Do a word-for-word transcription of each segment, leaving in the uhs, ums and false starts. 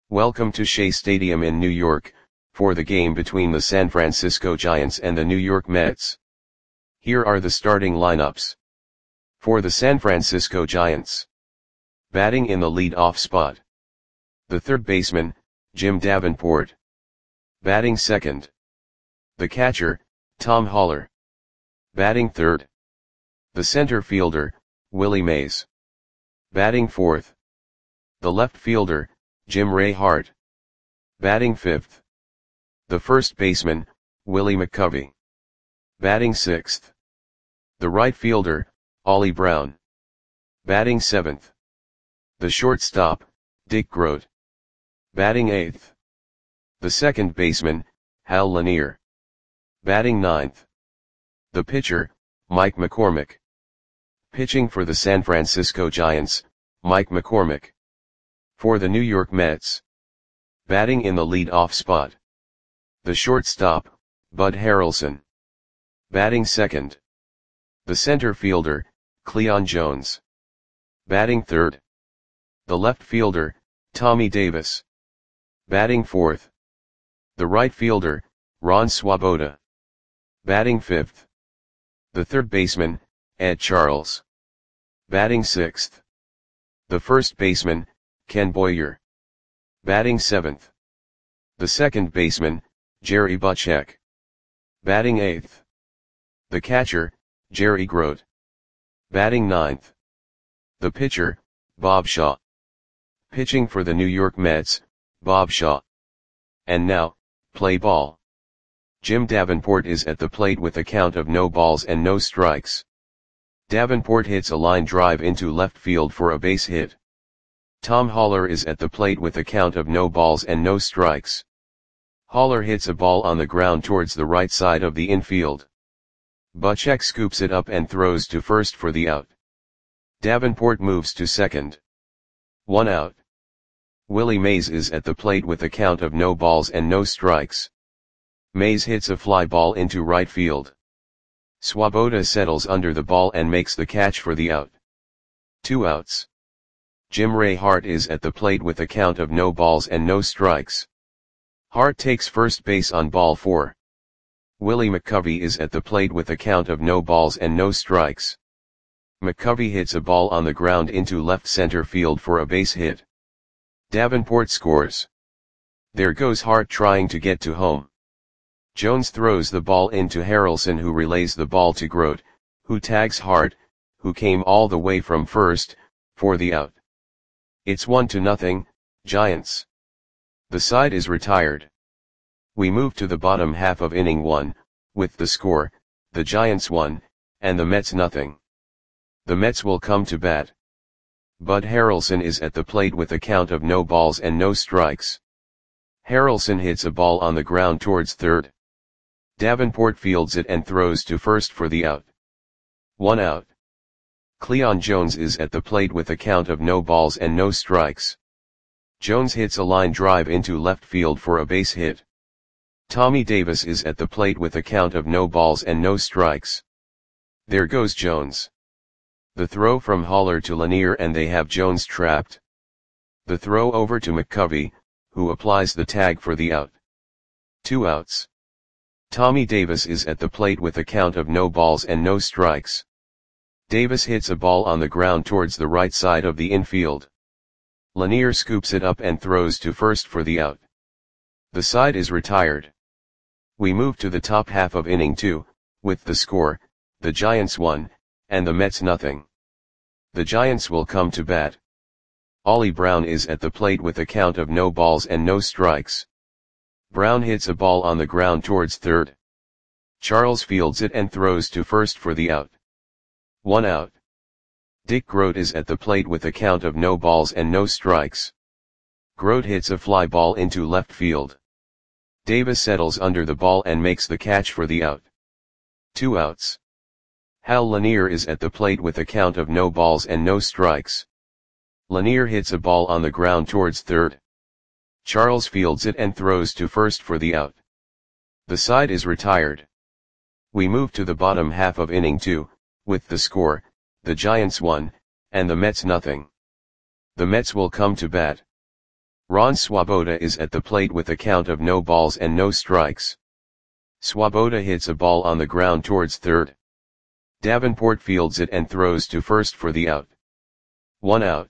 Welcome to Shea Stadium in New York, for the game between the San Francisco Giants and the New York Mets. Here are the starting lineups. For the San Francisco Giants. Batting in the lead-off spot. The third baseman, Jim Davenport. Batting second. The catcher, Tom Haller. Batting third. The center fielder, Willie Mays. Batting fourth. The left fielder, Jim Ray Hart. Batting fifth. The first baseman, Willie McCovey. Batting sixth. The right fielder, Ollie Brown. Batting seventh. The shortstop, Dick Groat. Batting eighth. The second baseman, Hal Lanier. Batting ninth. The pitcher, Mike McCormick. Pitching for the San Francisco Giants, Mike McCormick. For the New York Mets. Batting in the lead-off spot. The shortstop, Bud Harrelson. Batting second. The center fielder, Cleon Jones. Batting third. The left fielder, Tommy Davis. Batting fourth. The right fielder, Ron Swoboda. Batting fifth. The third baseman, Ed Charles. Batting sixth. The first baseman, Ken Boyer. Batting seventh. The second baseman, Jerry Butchek. Batting eighth. The catcher, Jerry Groat. Batting ninth. The pitcher, Bob Shaw. Pitching for the New York Mets, Bob Shaw. And now, play ball. Jim Davenport is at the plate with a count of no balls and no strikes. Davenport hits a line drive into left field for a base hit. Tom Haller is at the plate with a count of no balls and no strikes. Haller hits a ball on the ground towards the right side of the infield. Butchek scoops it up and throws to first for the out. Davenport moves to second. One out. Willie Mays is at the plate with a count of no balls and no strikes. Mays hits a fly ball into right field. Swoboda settles under the ball and makes the catch for the out. Two outs. Jim Ray Hart is at the plate with a count of no balls and no strikes. Hart takes first base on ball four. Willie McCovey is at the plate with a count of no balls and no strikes. McCovey hits a ball on the ground into left center field for a base hit. Davenport scores. There goes Hart trying to get to home. Jones throws the ball into Harrelson, who relays the ball to Groat, who tags Hart, who came all the way from first, for the out. It's one to nothing, Giants. The side is retired. We move to the bottom half of inning one, with the score, the Giants one, and the Mets nothing. The Mets will come to bat. Bud Harrelson is at the plate with a count of no balls and no strikes. Harrelson hits a ball on the ground towards third. Davenport fields it and throws to first for the out. One out. Cleon Jones is at the plate with a count of no balls and no strikes. Jones hits a line drive into left field for a base hit. Tommy Davis is at the plate with a count of no balls and no strikes. There goes Jones. The throw from Haller to Lanier and they have Jones trapped. The throw over to McCovey, who applies the tag for the out. Two outs. Tommy Davis is at the plate with a count of no balls and no strikes. Davis hits a ball on the ground towards the right side of the infield. Lanier scoops it up and throws to first for the out. The side is retired. We move to the top half of inning two, with the score, the Giants one, and the Mets nothing. The Giants will come to bat. Ollie Brown is at the plate with a count of no balls and no strikes. Brown hits a ball on the ground towards third. Charles fields it and throws to first for the out. One out. Dick Groat is at the plate with a count of no balls and no strikes. Groat hits a fly ball into left field. Davis settles under the ball and makes the catch for the out. Two outs. Hal Lanier is at the plate with a count of no balls and no strikes. Lanier hits a ball on the ground towards third. Charles fields it and throws to first for the out. The side is retired. We move to the bottom half of inning two, with the score, the Giants one, and the Mets nothing. The Mets will come to bat. Ron Swoboda is at the plate with a count of no balls and no strikes. Swoboda hits a ball on the ground towards third. Davenport fields it and throws to first for the out. One out.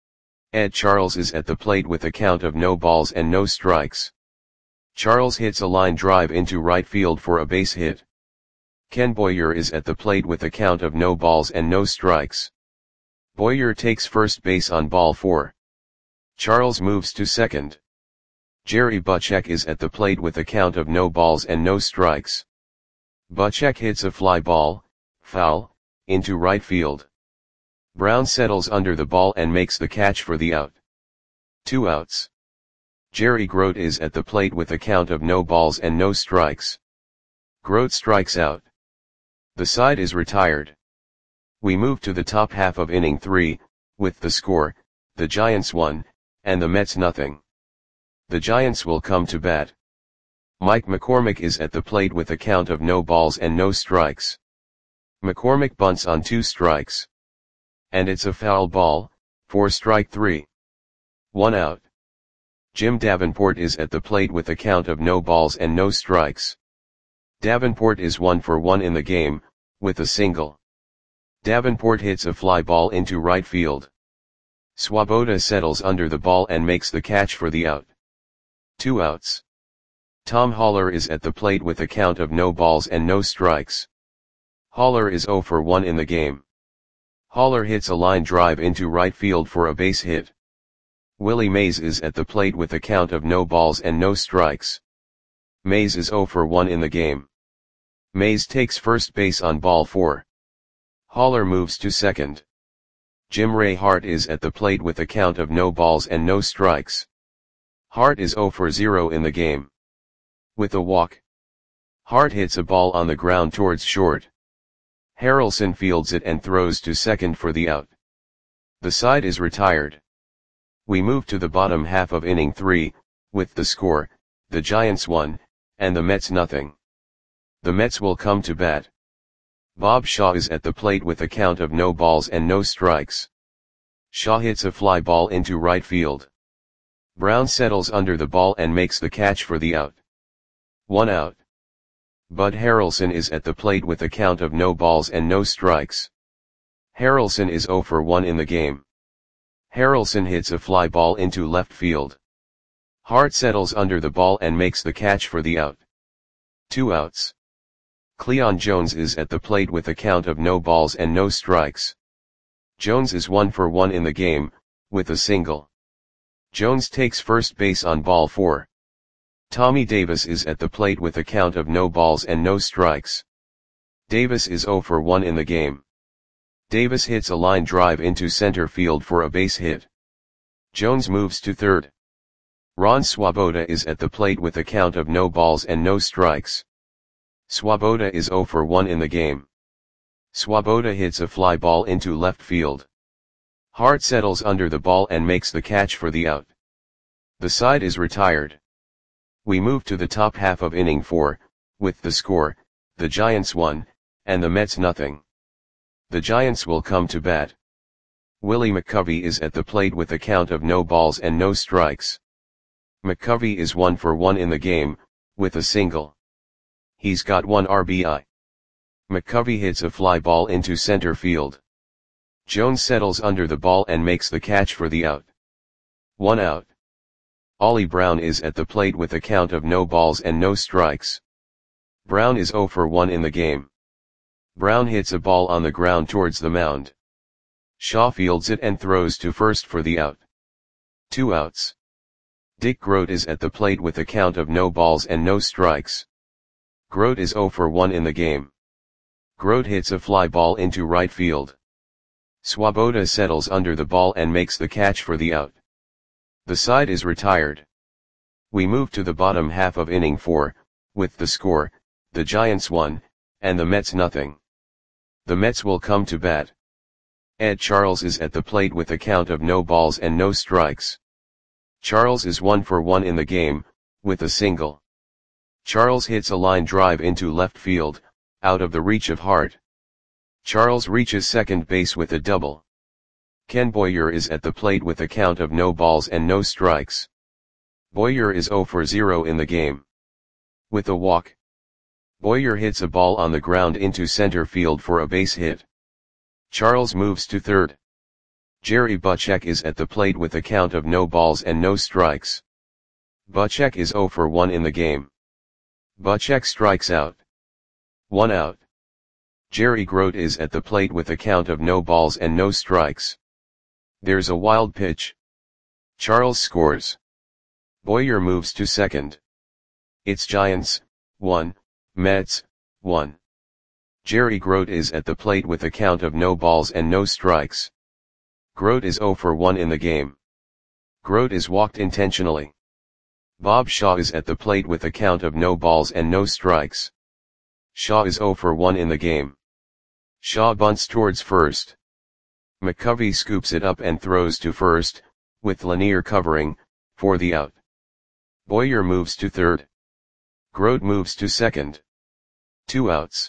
Ed Charles is at the plate with a count of no balls and no strikes. Charles hits a line drive into right field for a base hit. Ken Boyer is at the plate with a count of no balls and no strikes. Boyer takes first base on ball four. Charles moves to second. Jerry Butchek is at the plate with a count of no balls and no strikes. Butchek hits a fly ball, foul, into right field. Brown settles under the ball and makes the catch for the out. Two outs. Jerry Grote is at the plate with a count of no balls and no strikes. Grote strikes out. The side is retired. We move to the top half of inning three, with the score, the Giants one, and the Mets nothing. The Giants will come to bat. Mike McCormick is at the plate with a count of no balls and no strikes. McCormick bunts on two strikes. And it's a foul ball, for strike three. One out. Jim Davenport is at the plate with a count of no balls and no strikes. Davenport is one for one in the game, with a single. Davenport hits a fly ball into right field. Swoboda settles under the ball and makes the catch for the out. Two outs. Tom Haller is at the plate with a count of no balls and no strikes. Haller is zero for one in the game. Haller hits a line drive into right field for a base hit. Willie Mays is at the plate with a count of no balls and no strikes. Mays is zero for one in the game. Mays takes first base on ball four. Haller moves to second. Jim Ray Hart is at the plate with a count of no balls and no strikes. Hart is zero for zero in the game. With a walk. Hart hits a ball on the ground towards short. Harrelson fields it and throws to second for the out. The side is retired. We move to the bottom half of inning three, with the score, the Giants one, and the Mets nothing. The Mets will come to bat. Bob Shaw is at the plate with a count of no balls and no strikes. Shaw hits a fly ball into right field. Brown settles under the ball and makes the catch for the out. One out. Bud Harrelson is at the plate with a count of no balls and no strikes. Harrelson is zero for one in the game. Harrelson hits a fly ball into left field. Hart settles under the ball and makes the catch for the out. Two outs. Cleon Jones is at the plate with a count of no balls and no strikes. Jones is one for one in the game, with a single. Jones takes first base on ball four. Tommy Davis is at the plate with a count of no balls and no strikes. Davis is zero for one in the game. Davis hits a line drive into center field for a base hit. Jones moves to third. Ron Swoboda is at the plate with a count of no balls and no strikes. Swoboda is zero for one in the game. Swoboda hits a fly ball into left field. Hart settles under the ball and makes the catch for the out. The side is retired. We move to the top half of inning four, with the score, the Giants one, and the Mets nothing. The Giants will come to bat. Willie McCovey is at the plate with a count of no balls and no strikes. McCovey is one for one in the game, with a single. He's got one R B I. McCovey hits a fly ball into center field. Jones settles under the ball and makes the catch for the out. One out. Ollie Brown is at the plate with a count of no balls and no strikes. Brown is zero for one in the game. Brown hits a ball on the ground towards the mound. Shaw fields it and throws to first for the out. Two outs. Dick Grote is at the plate with a count of no balls and no strikes. Grote is zero for one in the game. Grote hits a fly ball into right field. Swoboda settles under the ball and makes the catch for the out. The side is retired. We move to the bottom half of inning four, with the score, the Giants one, and the Mets nothing. The Mets will come to bat. Ed Charles is at the plate with a count of no balls and no strikes. Charles is one for one in the game, with a single. Charles hits a line drive into left field, out of the reach of Hart. Charles reaches second base with a double. Ken Boyer is at the plate with a count of no balls and no strikes. Boyer is zero for zero in the game. With a walk, Boyer hits a ball on the ground into center field for a base hit. Charles moves to third. Jerry Butchek is at the plate with a count of no balls and no strikes. Butchek is zero for one in the game. Butchek strikes out. One out. Jerry Grote is at the plate with a count of no balls and no strikes. There's a wild pitch. Charles scores. Boyer moves to second. It's Giants, one, Mets, one. Jerry Grote is at the plate with a count of no balls and no strikes. Grote is zero for one in the game. Grote is walked intentionally. Bob Shaw is at the plate with a count of no balls and no strikes. Shaw is zero for one in the game. Shaw bunts towards first. McCovey scoops it up and throws to first, with Lanier covering, for the out. Boyer moves to third. Grote moves to second. Two outs.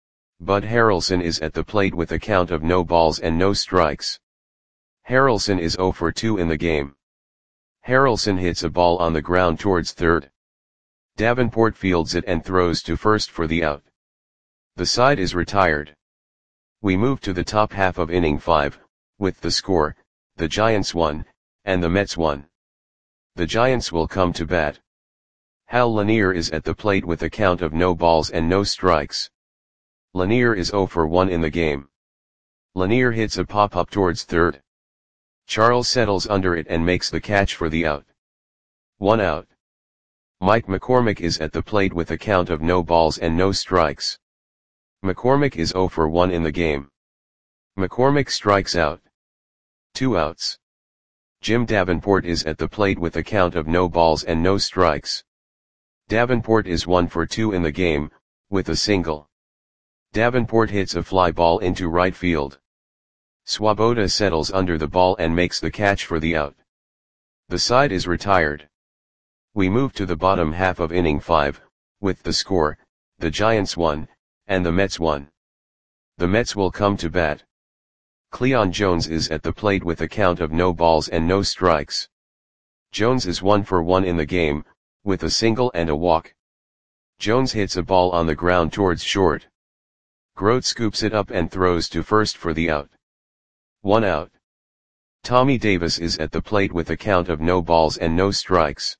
Bud Harrelson is at the plate with a count of no balls and no strikes. Harrelson is zero for two in the game. Harrelson hits a ball on the ground towards third. Davenport fields it and throws to first for the out. The side is retired. We move to the top half of inning five, with the score, the Giants won, and the Mets won. The Giants will come to bat. Hal Lanier is at the plate with a count of no balls and no strikes. Lanier is zero for one in the game. Lanier hits a pop-up towards third. Charles settles under it and makes the catch for the out. One out. Mike McCormick is at the plate with a count of no balls and no strikes. McCormick is zero for one in the game. McCormick strikes out. Two outs. Jim Davenport is at the plate with a count of no balls and no strikes. Davenport is one for two in the game, with a single. Davenport hits a fly ball into right field. Swoboda settles under the ball and makes the catch for the out. The side is retired. We move to the bottom half of inning five, with the score, the Giants won, and the Mets won. The Mets will come to bat. Cleon Jones is at the plate with a count of no balls and no strikes. Jones is one for one in the game, with a single and a walk. Jones hits a ball on the ground towards short. Grote scoops it up and throws to first for the out. One out. Tommy Davis is at the plate with a count of no balls and no strikes.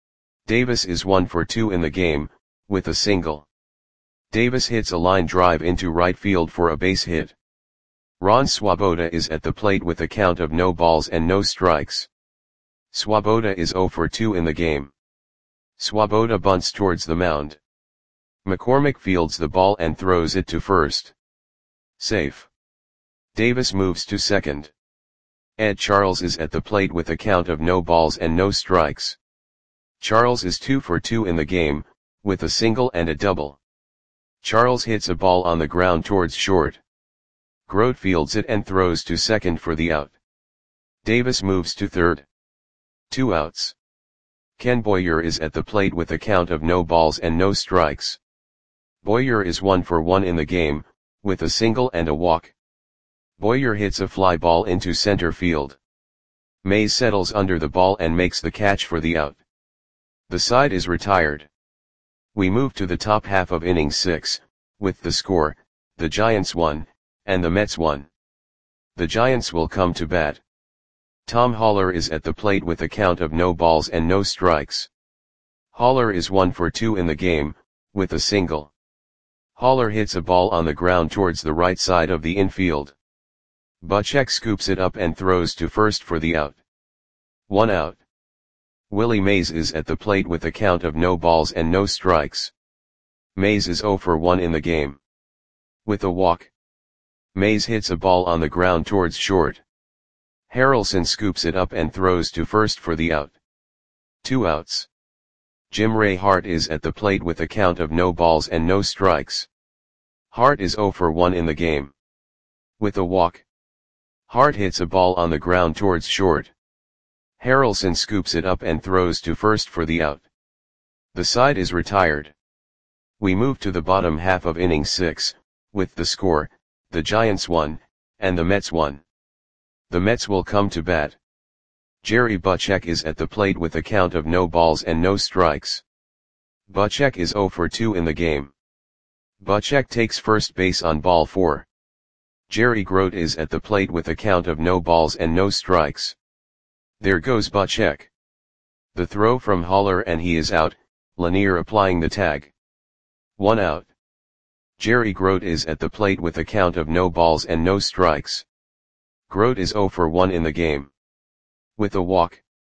Davis is one for two in the game, with a single. Davis hits a line drive into right field for a base hit. Ron Swoboda is at the plate with a count of no balls and no strikes. Swoboda is zero for two in the game. Swoboda bunts towards the mound. McCormick fields the ball and throws it to first. Safe. Davis moves to second. Ed Charles is at the plate with a count of no balls and no strikes. Charles is two for two in the game, with a single and a double. Charles hits a ball on the ground towards short. Grote fields it and throws to second for the out. Davis moves to third. Two outs. Ken Boyer is at the plate with a count of no balls and no strikes. Boyer is one for one in the game, with a single and a walk. Boyer hits a fly ball into center field. Mays settles under the ball and makes the catch for the out. The side is retired. We move to the top half of inning six, with the score, the Giants won, and the Mets won. The Giants will come to bat. Tom Haller is at the plate with a count of no balls and no strikes. Haller is one for two in the game, with a single. Haller hits a ball on the ground towards the right side of the infield. Butchek scoops it up and throws to first for the out. One out. Willie Mays is at the plate with a count of no balls and no strikes. Mays is zero for one in the game. With a walk. Mays hits a ball on the ground towards short. Harrelson scoops it up and throws to first for the out. Two outs. Jim Ray Hart is at the plate with a count of no balls and no strikes. Hart is zero for one in the game. With a walk. Hart hits a ball on the ground towards short. Harrelson scoops it up and throws to first for the out. The side is retired. We move to the bottom half of inning six, with the score, the Giants won, and the Mets won. The Mets will come to bat. Jerry Butchek is at the plate with a count of no balls and no strikes. Butchek is zero for two in the game. Butchek takes first base on ball four. Jerry Grote is at the plate with a count of no balls and no strikes. There goes Butchek. The throw from Haller and he is out, Lanier applying the tag. One out. Jerry Grote is at the plate with a count of no balls and no strikes. Grote is zero for one in the game. With a walk,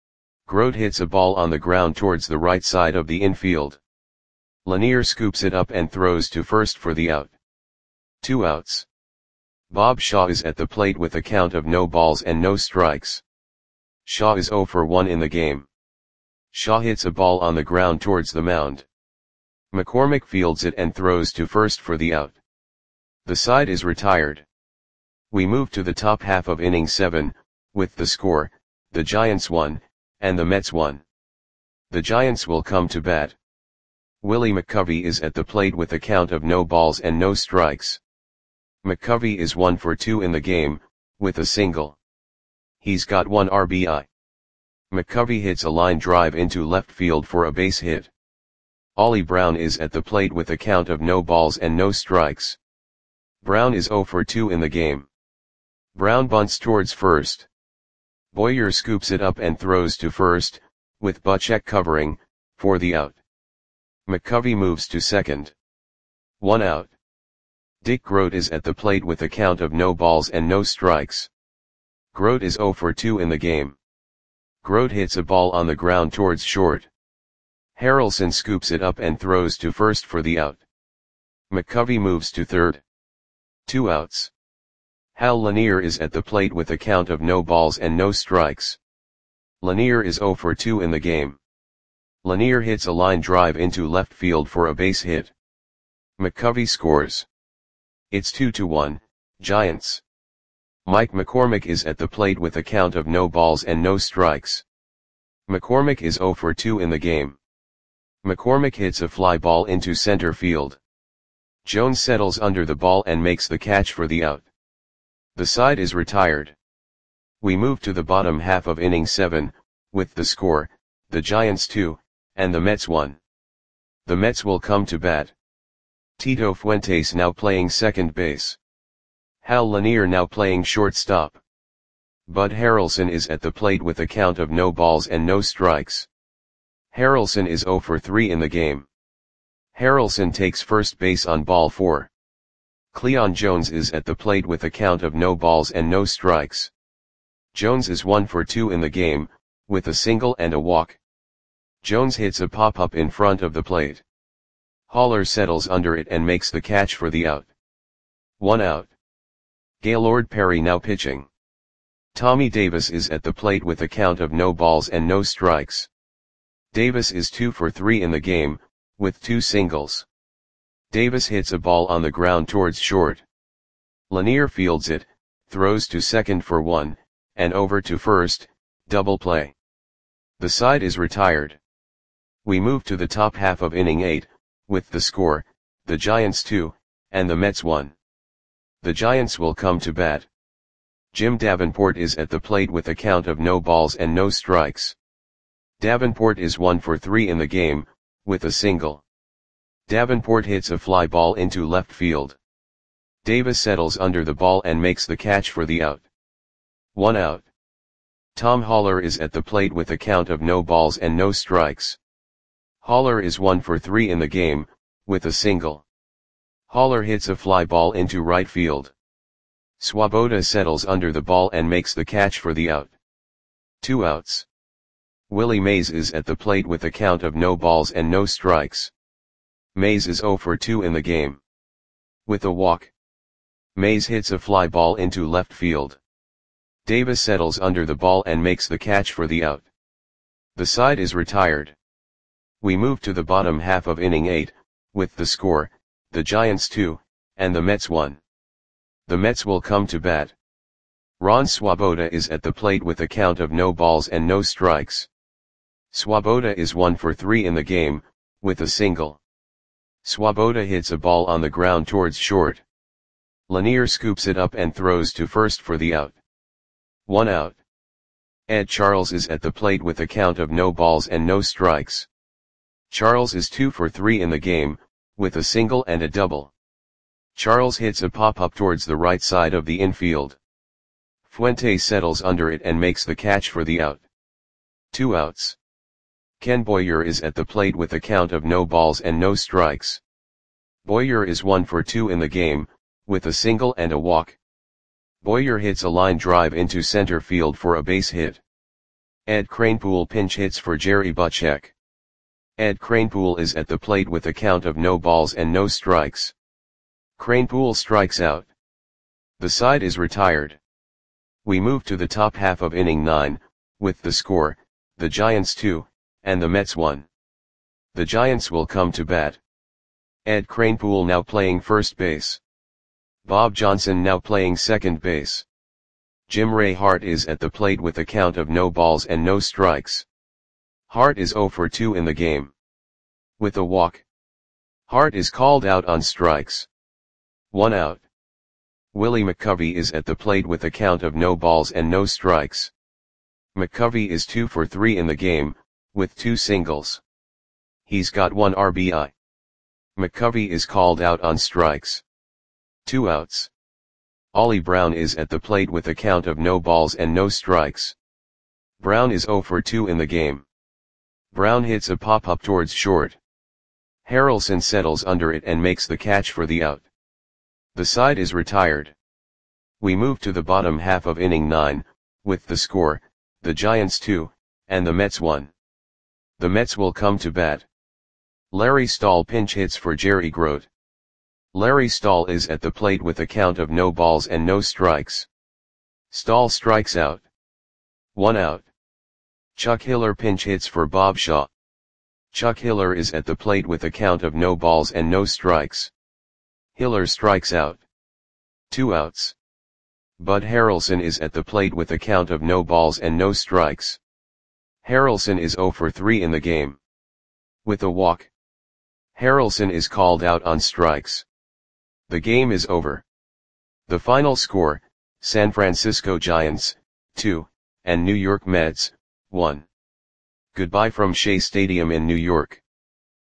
Grote hits a ball on the ground towards the right side of the infield. Lanier scoops it up and throws to first for the out. Two outs. Bob Shaw is at the plate with a count of no balls and no strikes. Shaw is zero for one in the game. Shaw hits a ball on the ground towards the mound. McCormick fields it and throws to first for the out. The side is retired. We move to the top half of inning seven, with the score, the Giants won, and the Mets won. The Giants will come to bat. Willie McCovey is at the plate with a count of no balls and no strikes. McCovey is one for two in the game, with a single. He's got one R B I. McCovey hits a line drive into left field for a base hit. Ollie Brown is at the plate with a count of no balls and no strikes. Brown is zero for two in the game. Brown bunts towards first. Boyer scoops it up and throws to first, with Butchek covering, for the out. McCovey moves to second. One out. Dick Grote is at the plate with a count of no balls and no strikes. Grote is zero for two in the game. Grote hits a ball on the ground towards short. Harrelson scoops it up and throws to first for the out. McCovey moves to third. Two outs. Hal Lanier is at the plate with a count of no balls and no strikes. Lanier is zero for two in the game. Lanier hits a line drive into left field for a base hit. McCovey scores. It's two to one, Giants. Mike McCormick is at the plate with a count of no balls and no strikes. McCormick is zero for two in the game. McCormick hits a fly ball into center field. Jones settles under the ball and makes the catch for the out. The side is retired. We move to the bottom half of inning seven, with the score, the Giants two, and the Mets one. The Mets will come to bat. Tito Fuentes now playing second base. Hal Lanier now playing shortstop. Bud Harrelson is at the plate with a count of no balls and no strikes. Harrelson is zero for three in the game. Harrelson takes first base on ball four. Cleon Jones is at the plate with a count of no balls and no strikes. Jones is one for two in the game, with a single and a walk. Jones hits a pop-up in front of the plate. Haller settles under it and makes the catch for the out. One out. Gaylord Perry now pitching. Tommy Davis is at the plate with a count of no balls and no strikes. Davis is two for three in the game, with two singles. Davis hits a ball on the ground towards short. Lanier fields it, throws to second for one, and over to first, double play. The side is retired. We move to the top half of inning eight, with the score, the Giants two, and the Mets one. The Giants will come to bat. Jim Davenport is at the plate with a count of no balls and no strikes. Davenport is one for three in the game, with a single. Davenport hits a fly ball into left field. Davis settles under the ball and makes the catch for the out. One out. Tom Haller is at the plate with a count of no balls and no strikes. Haller is one for three in the game, with a single. Haller hits a fly ball into right field. Swoboda settles under the ball and makes the catch for the out. Two outs. Willie Mays is at the plate with a count of no balls and no strikes. Mays is zero for two in the game. With a walk. Mays hits a fly ball into left field. Davis settles under the ball and makes the catch for the out. The side is retired. We move to the bottom half of inning eight, with the score, the Giants two, and the Mets one. The Mets will come to bat. Ron Swoboda is at the plate with a count of no balls and no strikes. Swoboda is one for three in the game, with a single. Swoboda hits a ball on the ground towards short. Lanier scoops it up and throws to first for the out. One out. Ed Charles is at the plate with a count of no balls and no strikes. Charles is two for three in the game, with a single and a double. Charles hits a pop-up towards the right side of the infield. Fuente settles under it and makes the catch for the out. Two outs. Ken Boyer is at the plate with a count of no balls and no strikes. Boyer is one for two in the game, with a single and a walk. Boyer hits a line drive into center field for a base hit. Ed Kranepool pinch hits for Jerry Butchek. Ed Kranepool is at the plate with a count of no balls and no strikes. Kranepool strikes out. The side is retired. We move to the top half of inning nine, with the score, the Giants two, and the Mets one. The Giants will come to bat. Ed Kranepool now playing first base. Bob Johnson now playing second base. Jim Ray Hart is at the plate with a count of no balls and no strikes. Hart is zero for two in the game. With a walk. Hart is called out on strikes. One out. Willie McCovey is at the plate with a count of no balls and no strikes. McCovey is two for three in the game, with two singles. He's got one R B I. McCovey is called out on strikes. Two outs. Ollie Brown is at the plate with a count of no balls and no strikes. Brown is zero for two in the game. Brown hits a pop-up towards short. Harrelson settles under it and makes the catch for the out. The side is retired. We move to the bottom half of inning nine, with the score, the Giants two, and the Mets one. The Mets will come to bat. Larry Stahl pinch hits for Jerry Grote. Larry Stahl is at the plate with a count of no balls and no strikes. Stahl strikes out. One out. Chuck Hiller pinch hits for Bob Shaw. Chuck Hiller is at the plate with a count of no balls and no strikes. Hiller strikes out. Two outs. Bud Harrelson is at the plate with a count of no balls and no strikes. Harrelson is zero for three in the game. With a walk. Harrelson is called out on strikes. The game is over. The final score, San Francisco Giants, two, and New York Mets, one. Goodbye from Shea Stadium in New York.